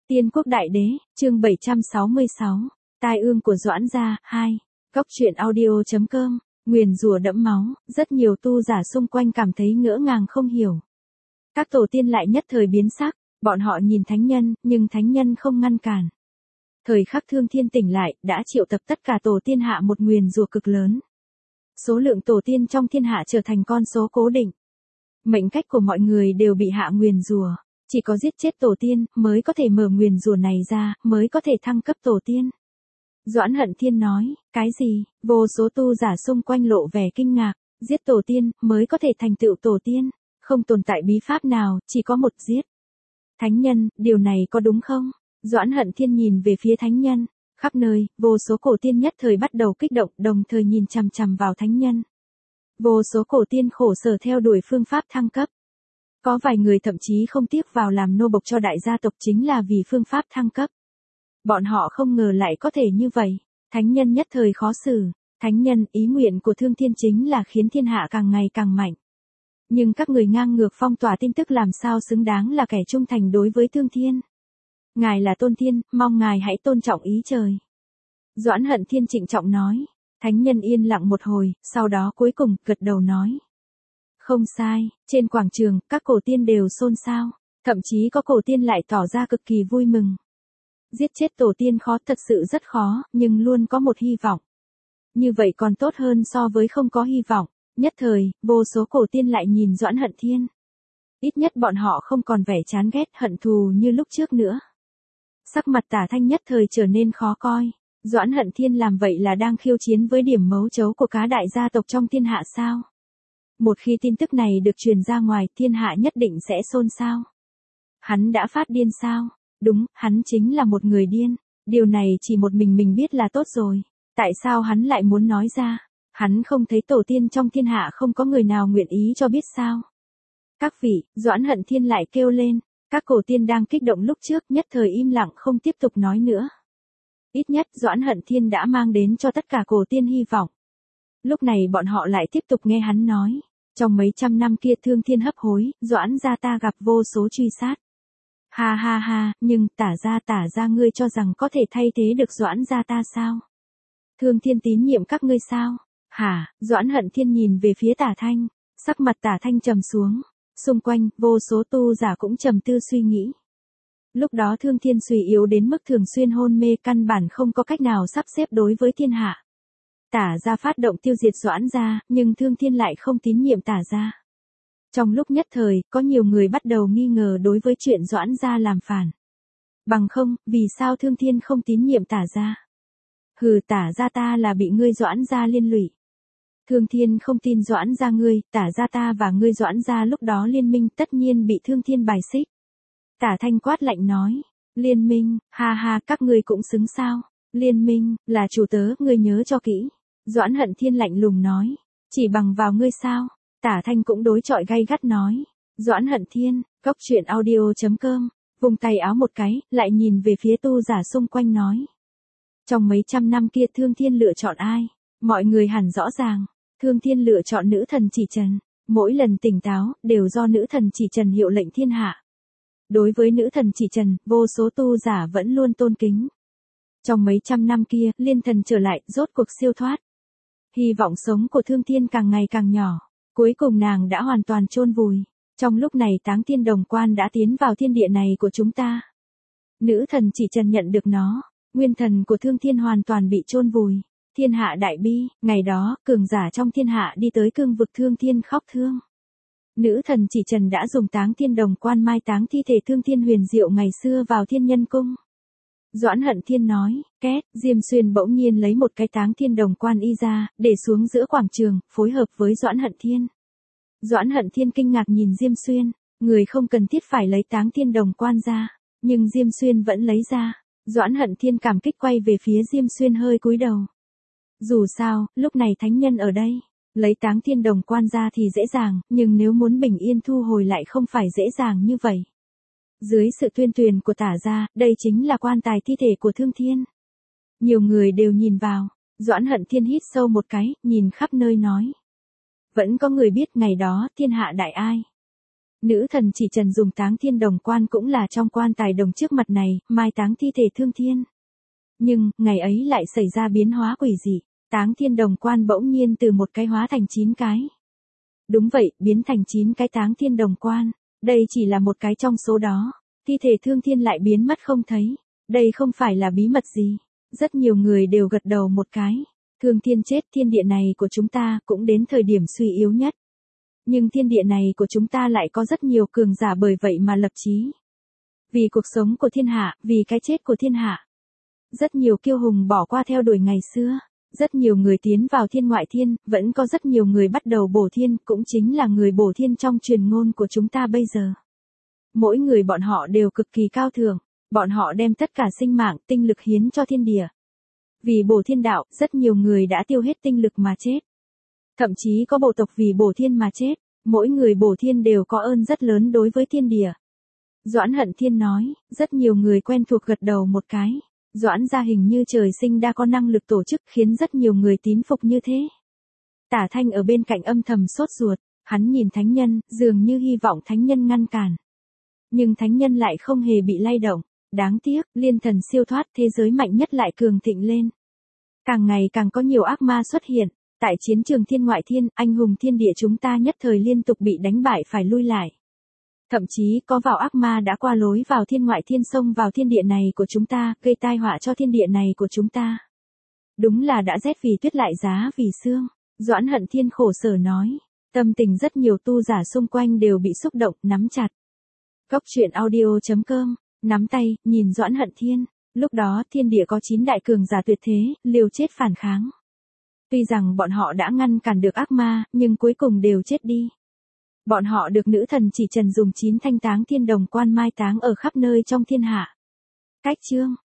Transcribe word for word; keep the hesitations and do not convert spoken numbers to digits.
Tiên quốc đại đế, chương bảy trăm sáu mươi sáu, tai ương của Doãn gia, hai. Góc truyện audio chấm com, nguyền rủa đẫm máu, rất nhiều tu giả xung quanh cảm thấy ngỡ ngàng không hiểu. Các tổ tiên lại nhất thời biến sắc, bọn họ nhìn thánh nhân, nhưng thánh nhân không ngăn cản. Thời khắc Thương Thiên tỉnh lại, đã triệu tập tất cả tổ tiên hạ một nguyền rủa cực lớn. Số lượng tổ tiên trong thiên hạ trở thành con số cố định. Mệnh cách của mọi người đều bị hạ nguyền rủa. Chỉ có giết chết tổ tiên, mới có thể mở nguyền rủa này ra, mới có thể thăng cấp tổ tiên. Doãn Hận Thiên nói, cái gì? Vô số tu giả xung quanh lộ vẻ kinh ngạc, giết tổ tiên, mới có thể thành tựu tổ tiên. Không tồn tại bí pháp nào, chỉ có một giết. Thánh nhân, điều này có đúng không? Doãn Hận Thiên nhìn về phía thánh nhân, khắp nơi, vô số cổ tiên nhất thời bắt đầu kích động, đồng thời nhìn chằm chằm vào thánh nhân. Vô số cổ tiên khổ sở theo đuổi phương pháp thăng cấp. Có vài người thậm chí không tiếc vào làm nô bộc cho đại gia tộc chính là vì phương pháp thăng cấp. Bọn họ không ngờ lại có thể như vậy. Thánh nhân nhất thời khó xử. Thánh nhân, ý nguyện của Thương Thiên chính là khiến thiên hạ càng ngày càng mạnh. Nhưng các người ngang ngược phong tỏa tin tức làm sao xứng đáng là kẻ trung thành đối với Thương Thiên. Ngài là tôn thiên, mong ngài hãy tôn trọng ý trời. Doãn Hận Thiên trịnh trọng nói. Thánh nhân yên lặng một hồi, sau đó cuối cùng gật đầu nói. Không sai, trên quảng trường, các cổ tiên đều xôn xao, thậm chí có cổ tiên lại tỏ ra cực kỳ vui mừng. Giết chết tổ tiên khó, thật sự rất khó, nhưng luôn có một hy vọng. Như vậy còn tốt hơn so với không có hy vọng. Nhất thời, vô số cổ tiên lại nhìn Doãn Hận Thiên. Ít nhất bọn họ không còn vẻ chán ghét hận thù như lúc trước nữa. Sắc mặt Tả Thanh nhất thời trở nên khó coi. Doãn Hận Thiên làm vậy là đang khiêu chiến với điểm mấu chấu của cá đại gia tộc trong thiên hạ sao? Một khi tin tức này được truyền ra ngoài, thiên hạ nhất định sẽ xôn xao. Hắn đã phát điên sao? Đúng, hắn chính là một người điên. Điều này chỉ một mình mình biết là tốt rồi. Tại sao hắn lại muốn nói ra? Hắn không thấy tổ tiên trong thiên hạ không có người nào nguyện ý cho biết sao? Các vị, Doãn Hận Thiên lại kêu lên. Các cổ tiên đang kích động lúc trước nhất thời im lặng không tiếp tục nói nữa. Ít nhất Doãn Hận Thiên đã mang đến cho tất cả cổ tiên hy vọng. Lúc này bọn họ lại tiếp tục nghe hắn nói. Trong mấy trăm năm kia Thương Thiên hấp hối, Doãn gia ta gặp vô số truy sát. Ha ha ha, nhưng Tả gia Tả gia ngươi cho rằng có thể thay thế được Doãn gia ta sao? Thương Thiên tín nhiệm các ngươi sao? Hả? Doãn Hận Thiên nhìn về phía Tả Thanh, sắc mặt Tả Thanh trầm xuống. Xung quanh, vô số tu giả cũng trầm tư suy nghĩ. Lúc đó Thương Thiên suy yếu đến mức thường xuyên hôn mê, căn bản không có cách nào sắp xếp đối với thiên hạ. Tả gia phát động tiêu diệt Doãn gia, nhưng Thương Thiên lại không tín nhiệm Tả gia. Trong lúc nhất thời, có nhiều người bắt đầu nghi ngờ đối với chuyện Doãn gia làm phản. Bằng không, vì sao Thương Thiên không tín nhiệm Tả gia? Hừ, Tả gia ta là bị ngươi Doãn gia liên lụy. Thương Thiên không tin Doãn gia ngươi, Tả gia ta và ngươi Doãn gia lúc đó liên minh tất nhiên bị Thương Thiên bài xích. Tả Thanh quát lạnh nói, liên minh, ha ha, các ngươi cũng xứng sao? Liên minh, là chủ tớ, ngươi nhớ cho kỹ. Doãn Hận Thiên lạnh lùng nói, chỉ bằng vào ngươi sao? Tả Thanh cũng đối chọi gay gắt nói, Doãn Hận Thiên, góc truyện audio chấm com, vùng tay áo một cái, lại nhìn về phía tu giả xung quanh nói. Trong mấy trăm năm kia Thương Thiên lựa chọn ai? Mọi người hẳn rõ ràng, Thương Thiên lựa chọn nữ thần Chỉ Trần, mỗi lần tỉnh táo, đều do nữ thần Chỉ Trần hiệu lệnh thiên hạ. Đối với nữ thần Chỉ Trần, vô số tu giả vẫn luôn tôn kính. Trong mấy trăm năm kia, liên thần trở lại, rốt cuộc siêu thoát. Hy vọng sống của Thương Thiên càng ngày càng nhỏ. Cuối cùng nàng đã hoàn toàn chôn vùi. Trong lúc này Táng Thiên Đồng Quan đã tiến vào thiên địa này của chúng ta. Nữ thần Chỉ Trần nhận được nó. Nguyên thần của Thương Thiên hoàn toàn bị chôn vùi. Thiên hạ đại bi, ngày đó, cường giả trong thiên hạ đi tới cương vực Thương Thiên khóc thương. Nữ thần Chỉ Trần đã dùng Táng Thiên Đồng Quan mai táng thi thể Thương Thiên huyền diệu ngày xưa vào Thiên Nhân Cung. Doãn Hận Thiên nói, két, Diêm Xuyên bỗng nhiên lấy một cái Táng Thiên Đồng Quan y ra, để xuống giữa quảng trường, phối hợp với Doãn Hận Thiên. Doãn Hận Thiên kinh ngạc nhìn Diêm Xuyên, người không cần thiết phải lấy Táng Thiên Đồng Quan ra, nhưng Diêm Xuyên vẫn lấy ra. Doãn Hận Thiên cảm kích quay về phía Diêm Xuyên hơi cúi đầu. Dù sao, lúc này thánh nhân ở đây, lấy Táng Thiên Đồng Quan ra thì dễ dàng, nhưng nếu muốn bình yên thu hồi lại không phải dễ dàng như vậy. Dưới sự tuyên truyền của Tả gia, đây chính là quan tài thi thể của Thương Thiên. Nhiều người đều nhìn vào, Doãn Hận Thiên hít sâu một cái, nhìn khắp nơi nói. Vẫn có người biết ngày đó thiên hạ đại ai. Nữ thần chỉ trần dùng táng thiên đồng quan cũng là trong quan tài đồng trước mặt này, mai táng thi thể thương thiên. Nhưng, ngày ấy lại xảy ra biến hóa quỷ dị, táng thiên đồng quan bỗng nhiên từ một cái hóa thành chín cái. Đúng vậy, biến thành chín cái táng thiên đồng quan. Đây chỉ là một cái trong số đó. Thi thể thương thiên lại biến mất không thấy. Đây không phải là bí mật gì. Rất nhiều người đều gật đầu một cái. Thương thiên chết, thiên địa này của chúng ta cũng đến thời điểm suy yếu nhất. Nhưng thiên địa này của chúng ta lại có rất nhiều cường giả, bởi vậy mà lập chí. Vì cuộc sống của thiên hạ, vì cái chết của thiên hạ. Rất nhiều kiêu hùng bỏ qua theo đuổi ngày xưa. Rất nhiều người tiến vào thiên ngoại thiên, vẫn có rất nhiều người bắt đầu bổ thiên, cũng chính là người bổ thiên trong truyền ngôn của chúng ta bây giờ. Mỗi người bọn họ đều cực kỳ cao thượng, bọn họ đem tất cả sinh mạng, tinh lực hiến cho thiên địa. Vì bổ thiên đạo, rất nhiều người đã tiêu hết tinh lực mà chết. Thậm chí có bộ tộc vì bổ thiên mà chết, mỗi người bổ thiên đều có ơn rất lớn đối với thiên địa. Doãn Hận Thiên nói, rất nhiều người quen thuộc gật đầu một cái. Doãn gia hình như trời sinh đã có năng lực tổ chức, khiến rất nhiều người tín phục như thế. Tả Thanh ở bên cạnh âm thầm sốt ruột, hắn nhìn thánh nhân, dường như hy vọng thánh nhân ngăn cản. Nhưng thánh nhân lại không hề bị lay động. Đáng tiếc, liên thần siêu thoát, thế giới mạnh nhất lại cường thịnh lên. Càng ngày càng có nhiều ác ma xuất hiện. Tại chiến trường thiên ngoại thiên, anh hùng thiên địa chúng ta nhất thời liên tục bị đánh bại phải lui lại. Thậm chí có vào ác ma đã qua lối vào thiên ngoại thiên, xông vào thiên địa này của chúng ta, gây tai họa cho thiên địa này của chúng ta. Đúng là đã rét vì tuyết lại giá vì sương. Doãn Hận Thiên khổ sở nói. Tâm tình rất nhiều tu giả xung quanh đều bị xúc động, nắm chặt. Góc truyện audio chấm com, nắm tay, nhìn Doãn Hận Thiên. Lúc đó thiên địa có chín đại cường giả tuyệt thế, liều chết phản kháng. Tuy rằng bọn họ đã ngăn cản được ác ma, nhưng cuối cùng đều chết đi. Bọn họ được nữ thần chỉ trần dùng chín thanh táng thiên đồng quan mai táng ở khắp nơi trong thiên hạ. Cách chương